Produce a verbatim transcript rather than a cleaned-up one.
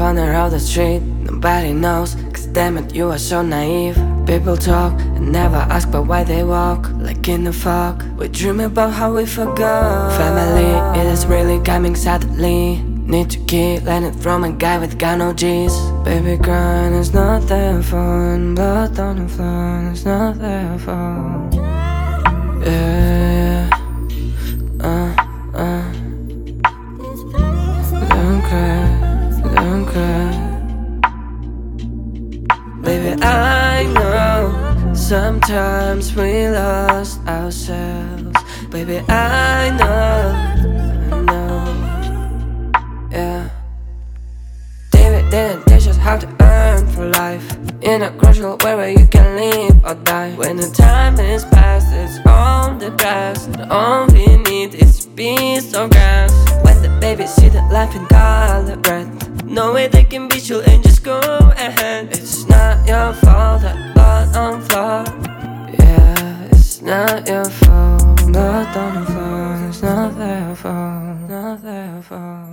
corner of the street, nobody knows, cause damn it, you are so naive. People talk and never ask but why they walk, like in the fog. We dream about how we forgot. Family, it is really coming suddenly. Need to keep learning from a guy with gun O Gs. Baby crying is not their fault, blood on the floor is not their fault. Yeah, uh, uh. Don't cry, don't cry. Baby, I know sometimes we lost ourselves. Baby, I know, I know, yeah. David didn't teach us how to earn for life. In a crucial way where you can live or die. When the time is past, it's all the past. All we need is peace of grass. When the baby see the life in color red, no way they can be sure and just go ahead. It's not your fault that blood on floor. Yeah, it's not your fault. Blood on the floor, it's not their fault, not their fault.